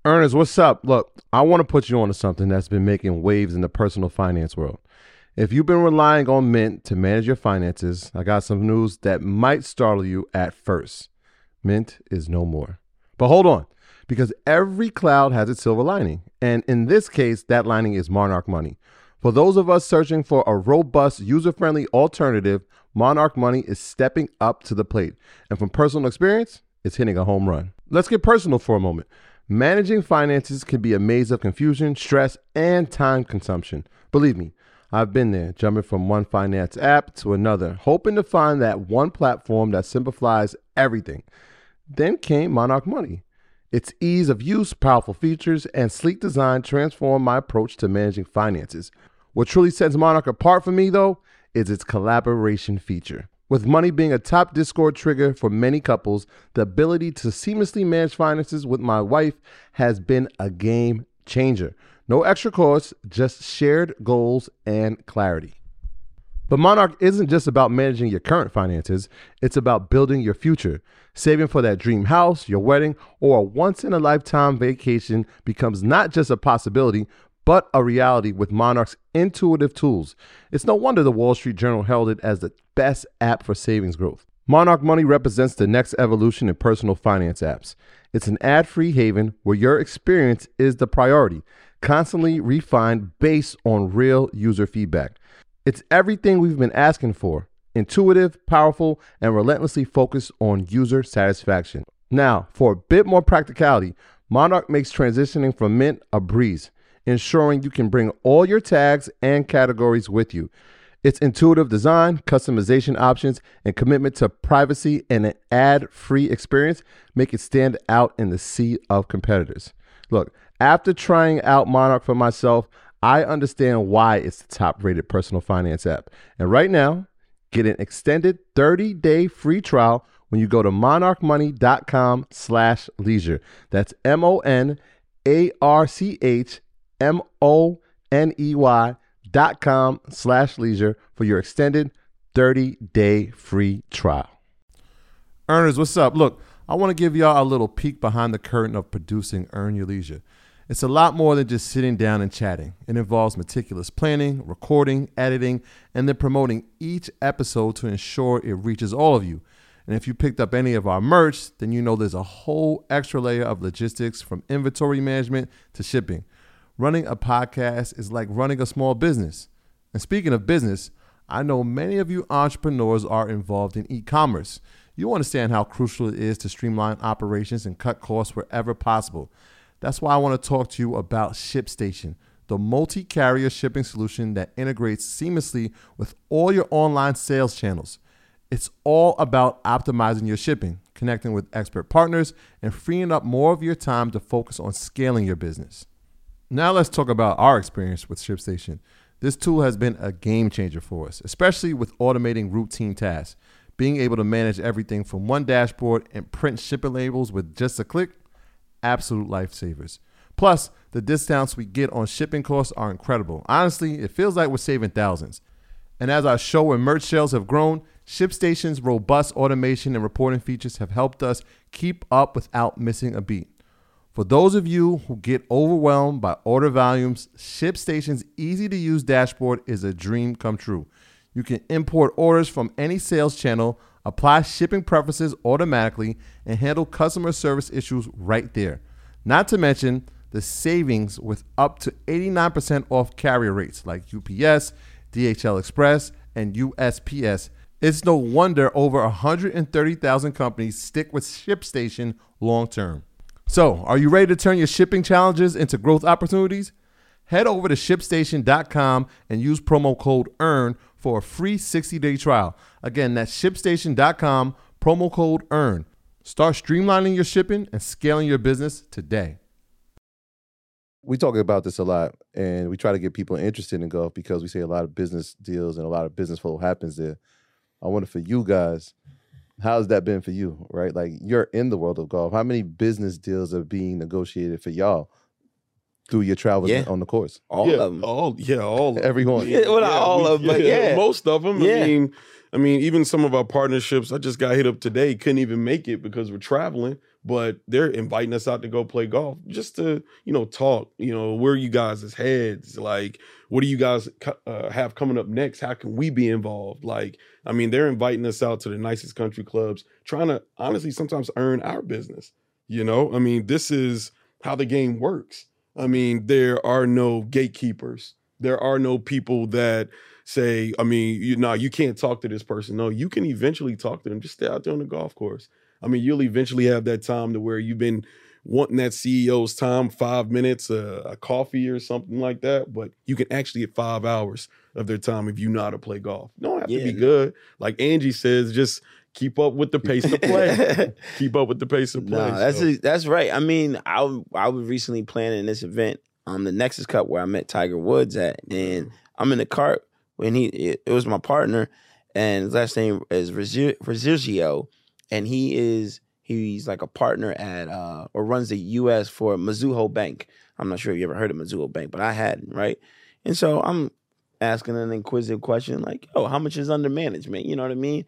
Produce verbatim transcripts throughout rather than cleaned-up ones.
Ernest, what's up? Look, I want to put you on to something that's been making waves in the personal finance world. If you've been relying on Mint to manage your finances, I got some news that might startle you at first. Mint is no more. But hold on, because every cloud has its silver lining. And in this case, that lining is Monarch Money. For those of us searching for a robust, user-friendly alternative, Monarch Money is stepping up to the plate. And from personal experience, it's hitting a home run. Let's get personal for a moment. Managing finances can be a maze of confusion, stress, and time consumption. Believe me, I've been there, jumping from one finance app to another, hoping to find that one platform that simplifies everything. Then came Monarch Money. Its ease of use, powerful features, and sleek design transformed my approach to managing finances. What truly sets Monarch apart for me, though, is its collaboration feature. With Money being a top Discord trigger for many couples, the ability to seamlessly manage finances with my wife has been a game changer. No extra costs, just shared goals and clarity. But Monarch isn't just about managing your current finances, it's about building your future. Saving for that dream house, your wedding, or a once-in-a-lifetime vacation becomes not just a possibility, but a reality with Monarch's intuitive tools. It's no wonder the Wall Street Journal held it as the best app for savings growth. Monarch Money represents the next evolution in personal finance apps. It's an ad-free haven where your experience is the priority, constantly refined based on real user feedback. It's everything we've been asking for: intuitive, powerful, and relentlessly focused on user satisfaction. Now, for a bit more practicality, Monarch makes transitioning from Mint a breeze, ensuring you can bring all your tags and categories with you. Its intuitive design, customization options, and commitment to privacy and an ad-free experience make it stand out in the sea of competitors. Look, after trying out Monarch for myself, I understand why it's the top-rated personal finance app. And right now, get an extended thirty-day free trial when you go to monarchmoney.com slash leisure. That's M-O-N-A-R-C-H M-O-N-E-Y dot com slash leisure for your extended thirty-day free trial. Earners, what's up? Look, I want to give y'all a little peek behind the curtain of producing Earn Your Leisure. It's a lot more than just sitting down and chatting. It involves meticulous planning, recording, editing, and then promoting each episode to ensure it reaches all of you. And if you picked up any of our merch, then you know there's a whole extra layer of logistics, from inventory management to shipping. Running a podcast is like running a small business. And speaking of business, I know many of you entrepreneurs are involved in e-commerce. You understand how crucial it is to streamline operations and cut costs wherever possible. That's why I want to talk to you about ShipStation, the multi-carrier shipping solution that integrates seamlessly with all your online sales channels. It's all about optimizing your shipping, connecting with expert partners, and freeing up more of your time to focus on scaling your business. Now let's talk about our experience with ShipStation. This tool has been a game changer for us, especially with automating routine tasks. Being able to manage everything from one dashboard and print shipping labels with just a click, absolute lifesavers. Plus, the discounts we get on shipping costs are incredible. Honestly, it feels like we're saving thousands. And as our show and merch sales have grown, ShipStation's robust automation and reporting features have helped us keep up without missing a beat. For those of you who get overwhelmed by order volumes, ShipStation's easy-to-use dashboard is a dream come true. You can import orders from any sales channel, apply shipping preferences automatically, and handle customer service issues right there. Not to mention the savings with up to eighty-nine percent off carrier rates like U P S, D H L Express, and U S P S. It's no wonder over one hundred thirty thousand companies stick with ShipStation long term. So, are you ready to turn your shipping challenges into growth opportunities? Head over to ship station dot com and use promo code EARN for a free sixty-day trial. Again, that's ship station dot com, promo code EARN. Start streamlining your shipping and scaling your business today. We talk about this a lot, and we try to get people interested in golf because we say a lot of business deals and a lot of business flow happens there. I wonder for you guys, how's that been for you, right? Like, you're in the world of golf. How many business deals are being negotiated for y'all through your travels yeah. on the course? All yeah, of them. All, yeah, all of them. Everyone. Yeah, well, not Yeah, all we, of them, but yeah. Most of them. Yeah. I mean, I mean, even some of our partnerships, I just got hit up today, couldn't even make it because we're traveling. but they're inviting us out to go play golf just to, you know, talk, you know, where are you guys' heads? Like, what do you guys uh, have coming up next? How can we be involved? Like, I mean, they're inviting us out to the nicest country clubs, trying to honestly sometimes earn our business. You know, I mean, this is how the game works. I mean, there are no gatekeepers. There are no people that say, I mean, you know, you can't talk to this person. No, you can eventually talk to them. Just stay out there on the golf course. I mean, you'll eventually have that time to where you've been wanting that C E O's time, five minutes, uh, a coffee or something like that. But you can actually get five hours of their time if you know how to play golf. You don't have yeah, to be no. good. Like Angie says, just keep up with the pace of play. Keep up with the pace of play. No, that's so. a, that's right. I mean, I I was recently planning this event, um, the Nexus Cup, where I met Tiger Woods at, and I'm in the cart when he it, it was my partner, and his last name is Rizigio, and he is he's like a partner at uh or runs the U S for Mizuho Bank. I'm not sure if you ever heard of Mizuho Bank, but I hadn't, right? And so I'm asking an inquisitive question like, "Oh, how much is under management?" You know what I mean?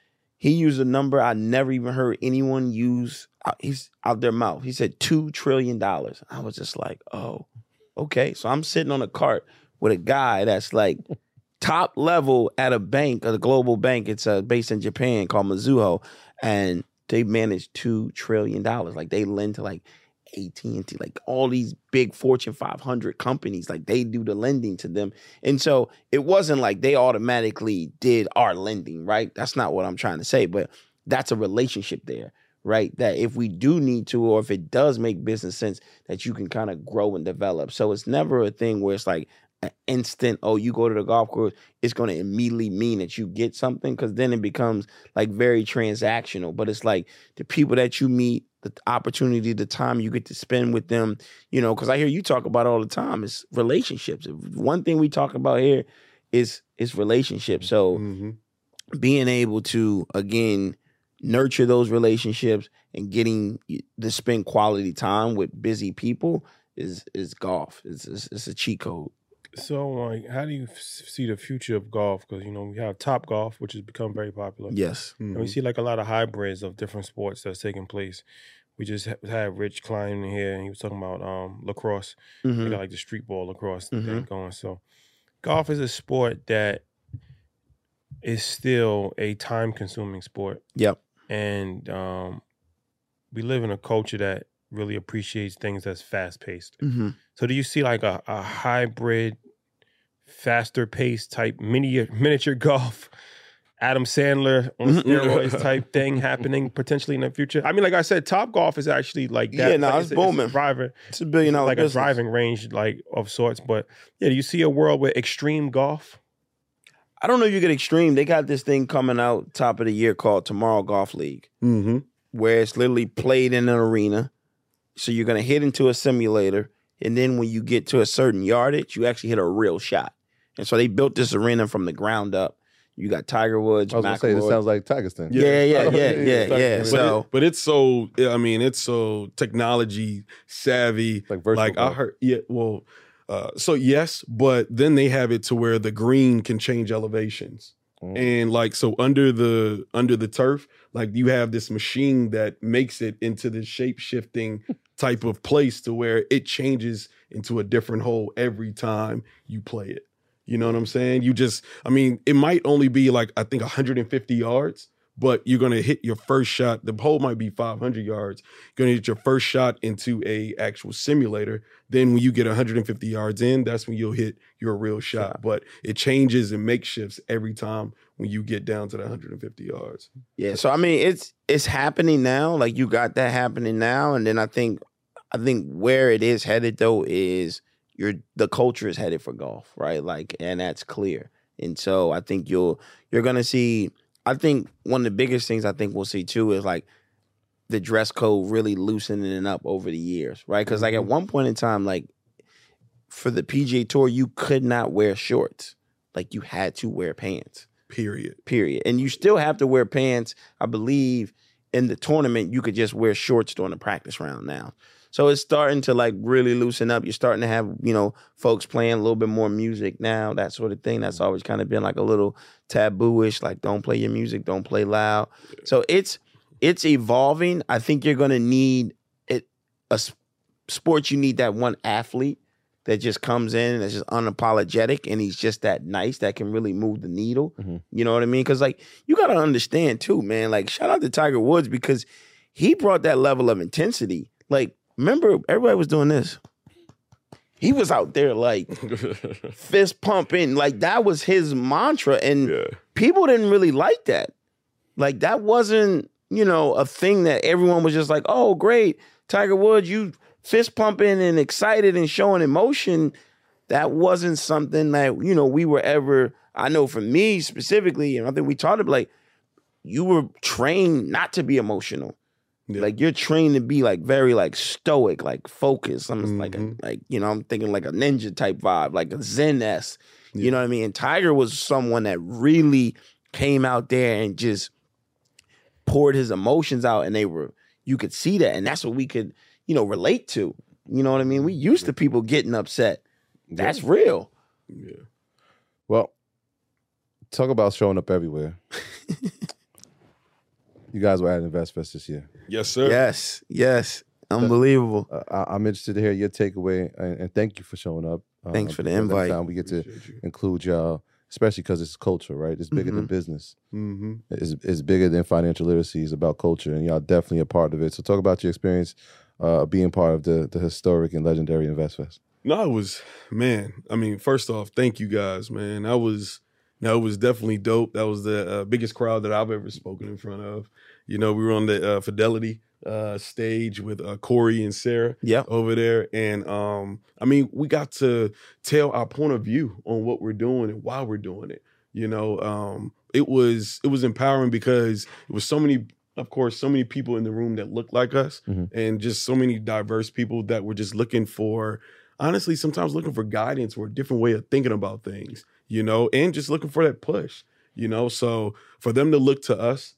He used a number I never even heard anyone use. He's out their mouth. He said two trillion dollars. I was just like, oh, okay. So I'm sitting on a cart with a guy that's like top level at a bank, a global bank. It's uh, based in Japan called Mizuho, and they manage two trillion dollars. Like they lend to like A T and T, like all these big Fortune five hundred companies, like they do the lending to them. And so it wasn't like they automatically did our lending, right? That's not what I'm trying to say, but that's a relationship there, right? That if we do need to, or if it does make business sense, that you can kind of grow and develop. So it's never a thing where it's like an instant, oh, you go to the golf course, it's going to immediately mean that you get something, because then it becomes like very transactional. But it's like the people that you meet, the opportunity, the time you get to spend with them, you know, because I hear you talk about it all the time, is relationships. One thing we talk about here is is relationships. So mm-hmm. being able to, again, nurture those relationships and getting to spend quality time with busy people is is golf. It's, it's, it's a cheat code. So, like, how do you f- see the future of golf? Because, you know, we have Top Golf, which has become very popular. Yes. Mm-hmm. And we see, like, a lot of hybrids of different sports that's taking place. We just ha- had Rich Klein in here, and he was talking about um, lacrosse. Mm-hmm. They got, like, the street ball lacrosse mm-hmm. thing going. So, golf is a sport that is still a time-consuming sport. Yep. And um, we live in a culture that really appreciates things that's fast-paced. Mm-hmm. So do you see like a, a hybrid, faster paced type mini, miniature golf, Adam Sandler on steroids type thing happening potentially in the future? I mean, like I said, Top Golf is actually like that. Yeah, no, like it's, it's booming. It's a driving, it's a billion dollar like business. a driving range like of sorts. But yeah, do you see a world with extreme golf? I don't know if you get extreme. They got this thing coming out top of the year called Tomorrow Golf League, mm-hmm. where it's literally played in an arena. So you're going to hit into a simulator, and then when you get to a certain yardage, you actually hit a real shot. And so they built this arena from the ground up. You got Tiger Woods, I was going to say, it sounds like Tigerston. Yeah, yeah, yeah, yeah, yeah. yeah. But, so, it, but it's so, I mean, it's so technology savvy. Like virtual Like I heard, yeah, well, uh, so yes, but then they have it to where the green can change elevations. Mm. And like, so under the under the turf, like you have this machine that makes it into this shape-shifting type of place to where it changes into a different hole every time you play it. You know what I'm saying? You just, I mean, it might only be like, I think one hundred fifty yards, but you're going to hit your first shot. The hole might be five hundred yards. You're going to hit your first shot into a actual simulator. Then when you get one hundred fifty yards in, that's when you'll hit your real shot. Shot. But it changes and makeshifts every time when you get down to the one hundred fifty yards. Yeah. So, I mean, it's it's happening now. Like you got that happening now. And then I think, I think where it is headed though is you're, the culture is headed for golf, right? Like, and that's clear. And so I think you'll, you're going to see, I think one of the biggest things I think we'll see too is like the dress code really loosening up over the years, right? Because like at one point in time, like for the P G A Tour, you could not wear shorts. Like you had to wear pants. Period. Period. And you still have to wear pants. I believe in the tournament, you could just wear shorts during the practice round now. So it's starting to like really loosen up. You're starting to have, you know, folks playing a little bit more music now, that sort of thing. That's always kind of been like a little taboo-ish, like don't play your music, don't play loud. So it's it's evolving. I think you're going to need it. A s- sports, you need that one athlete that just comes in and is just unapologetic, and he's just that nice that can really move the needle. Mm-hmm. You know what I mean? Because like you got to understand too, man. Like shout out to Tiger Woods because he brought that level of intensity. Like remember, everybody was doing this. He was out there like fist pumping, like that was his mantra, and Yeah. people didn't really like that. Like that wasn't, you know, a thing that everyone was just like, oh, great, Tiger Woods, you fist pumping and excited and showing emotion. That wasn't something that, you know, we were ever, I know for me specifically, and I think we talked about, like, you were trained not to be emotional. Yeah. Like you're trained to be like very like stoic, like focused. I'm like a, Mhm. like, you know, I'm thinking like a ninja type vibe, like a Zen-esque. You know what I mean? And Tiger was someone that really came out there and just poured his emotions out, and they were, you could see that, and that's what we could, you know, relate to. You know what I mean? We used to people getting upset. That's real. Yeah. Well, talk about showing up everywhere. You guys were at InvestFest this year. Yes, sir. Yes, yes. Unbelievable. Uh, I, I'm interested to hear your takeaway, and, and thank you for showing up. Uh, Thanks for the because every invite. time we get to Appreciate you. include y'all, especially because it's culture, right? It's bigger than Mhm. business. Mm-hmm. It's, it's bigger than financial literacy. It's about culture, and y'all definitely a part of it. So talk about your experience uh, being part of the, the historic and legendary InvestFest. No, it was, man. I mean, first off, thank you guys, man. That was, no, it was definitely dope. That was the uh, biggest crowd that I've ever spoken in front of. You know, we were on the uh, Fidelity uh, stage with uh, Corey and Sarah Yep. over there, and um, I mean, we got to tell our point of view on what we're doing and why we're doing it. You know, um, it was it was empowering because it was so many. Of course, so many people in the room that looked like us, Mhm. and just so many diverse people that were just looking for, honestly, sometimes looking for guidance or a different way of thinking about things, you know, and just looking for that push, you know. So for them to look to us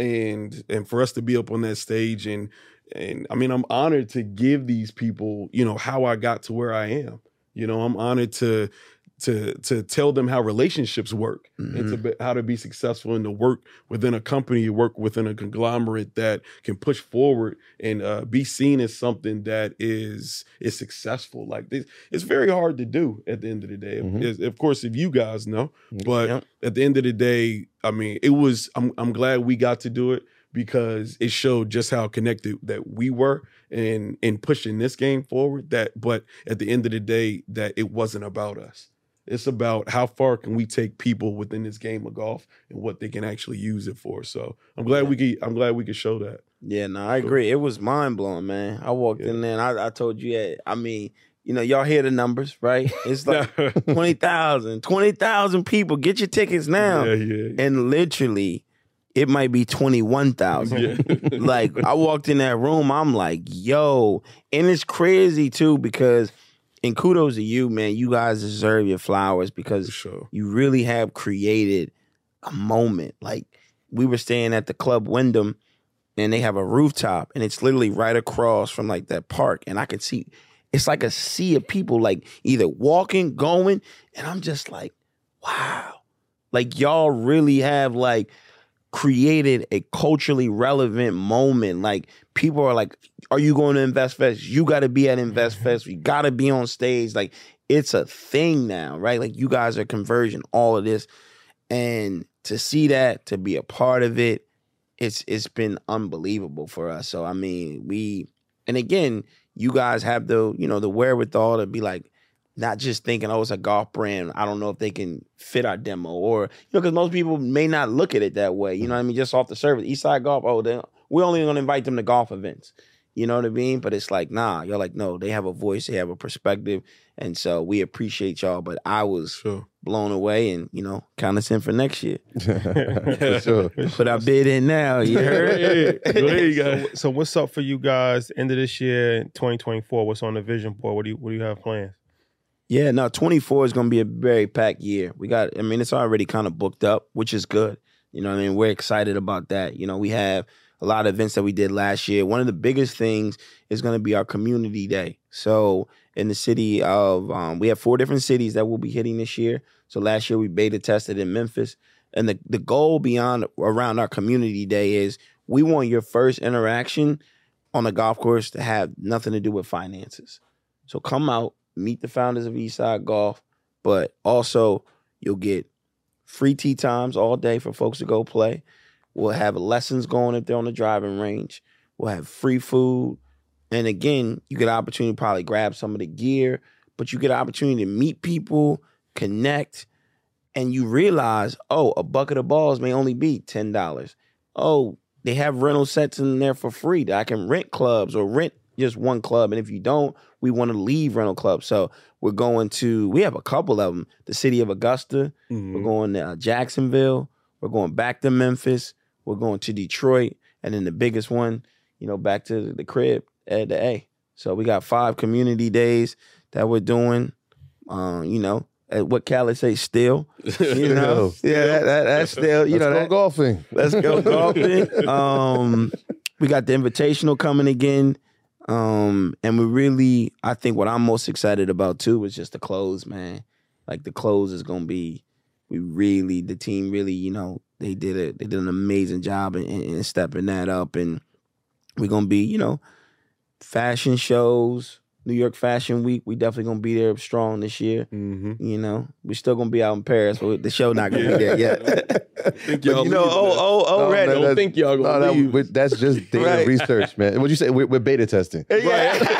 and and for us to be up on that stage, and and I mean, I'm honored to give these people, you know, how I got to where I am. You know, I'm honored to to to tell them how relationships work and to be, how to be successful and to work within a company, work within a conglomerate that can push forward and uh, be seen as something that is is successful. Like this, it's very hard to do at the end of the day. Mhm. It's- Of course, if you guys know, but Yep. at the end of the day, I mean, it was. I'm I'm glad we got to do it because it showed just how connected that we were in in pushing this game forward. That, but at the end of the day, that it wasn't about us. It's about how far can we take people within this game of golf and what they can actually use it for. So I'm glad we could. I'm glad we could show that. Yeah, no, I agree. It was mind blowing, man. I walked Yeah. in there and I, I told you, yeah, I mean, you know, y'all hear the numbers, right? It's like twenty thousand, twenty thousand people. Get your tickets now. Yeah, yeah, And literally, it might be twenty-one thousand. yeah. Like, I walked in that room, I'm like, yo. And it's crazy, too, because, and kudos to you, man. You guys deserve your flowers for because sure. you really have created a moment. Like, we were staying at the Club Wyndham, and they have a rooftop, and it's literally right across from, like, that park. And I could see, it's like a sea of people, like, either walking, going, and I'm just like, wow. Like, y'all really have, like, created a culturally relevant moment. Like, people are like, are you going to InvestFest? You got to be at InvestFest. You got to be on stage. Like, it's a thing now, right? Like, you guys are conversion, all of this. And to see that, to be a part of it, it's it's been unbelievable for us. So, I mean, we, and again, you guys have the, you know, the wherewithal to be like, not just thinking, oh, it's a golf brand. I don't know if they can fit our demo, or, you know, because most people may not look at it that way. You know what I mean? Just off the surface. Eastside Golf, oh, they, we're only going to invite them to golf events. You know what I mean? But it's like, nah, you're like, no, they have a voice, they have a perspective. And so we appreciate y'all. But I was Sure. blown away, and, you know, count us in for next year. For sure. Put our bid in now. You heard? Go ahead, you So, guys. so what's up for you guys end of this year, twenty twenty-four? What's on the vision board? What do you what do you have planned? Yeah, no, twenty-four is going to be a very packed year. We got, I mean, it's already kind of booked up, which is good. You know what I mean? We're excited about that. You know, we have a lot of events that we did last year. One of the biggest things is going to be our community day. So in the city of, um, we have four different cities that we'll be hitting this year. So last year we beta tested in Memphis. And the, the goal beyond, around our community day is we want your first interaction on a golf course to have nothing to do with finances. So come out, meet the founders of Eastside Golf, but also you'll get free tee times all day for folks to go play. We'll have lessons going if they're on the driving range. We'll have free food. And again, you get an opportunity to probably grab some of the gear, but you get an opportunity to meet people, connect, and you realize, oh, a bucket of balls may only be ten dollars. Oh, they have rental sets in there for free that I can rent clubs or rent just one club. And if you don't, we want to leave rental clubs. So we're going to, we have a couple of them. The city of Augusta. Mm-hmm. We're going to uh, Jacksonville. We're going back to Memphis. We're going to Detroit. And then the biggest one, you know, back to the crib at the A. So we got five community days that we're doing, um, you know, at what Khaled say, still, you know, yeah, that, that, that's still, you let's know, go that, golfing. Let's go golfing. Um, we got the Invitational coming again. Um, and we really, I think what I'm most excited about too is just the close, man. Like the close is going to be, we really, the team really, you know, they did it. They did an amazing job in, in, in stepping that up. And we're going to be, you know, fashion shows, New York Fashion Week. We definitely going to be there strong this year. Mm-hmm. You know, we're still going to be out in Paris, but the show not going to be there yet. Think y'all you know, oh, oh, oh, no, Red. I don't think y'all going to no, leave. that, that's just data Right. research, man. What'd you say? We're, we're beta testing. Yeah.